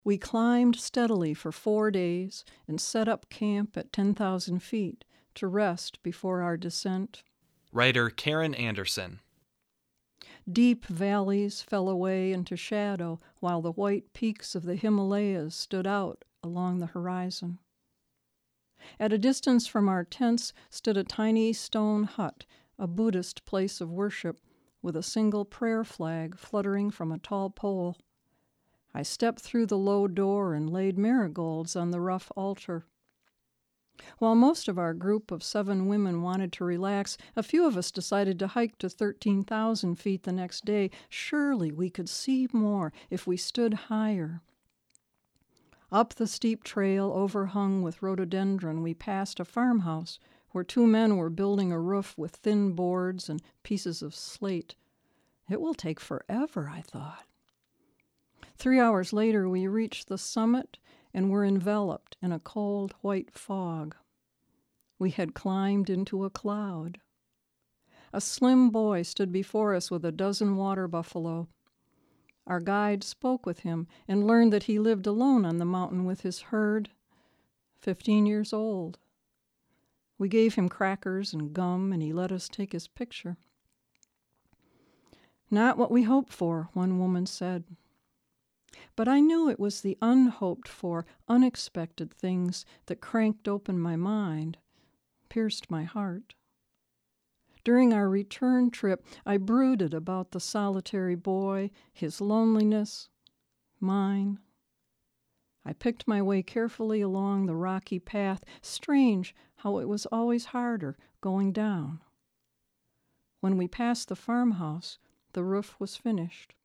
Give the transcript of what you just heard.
We climbed steadily for 4 days and set up camp at 10,000 feet to rest before our descent. Writer Karen Anderson. Deep valleys fell away into shadow while the white peaks of the Himalayas stood out along the horizon. At a distance from our tents stood a tiny stone hut, a Buddhist place of worship, with a single prayer flag fluttering from a tall pole. I stepped through the low door and laid marigolds on the rough altar. While most of our group of 7 women wanted to relax, a few of us decided to hike to 13,000 feet the next day. Surely we could see more if we stood higher. Up the steep trail overhung with rhododendron, we passed a farmhouse where 2 men were building a roof with thin boards and pieces of slate. It will take forever, I thought. 3 hours later, we reached the summit and were enveloped in a cold white fog. We had climbed into a cloud. A slim boy stood before us with a dozen water buffalo. Our guide spoke with him and learned that he lived alone on the mountain with his herd, 15 years old. We gave him crackers and gum, and he let us take his picture. "Not what we hoped for," one woman said. But I knew it was the unhoped-for, unexpected things that cranked open my mind, pierced my heart. During our return trip, I brooded about the solitary boy, his loneliness, mine. I picked my way carefully along the rocky path. Strange how it was always harder going down. When we passed the farmhouse, the roof was finished.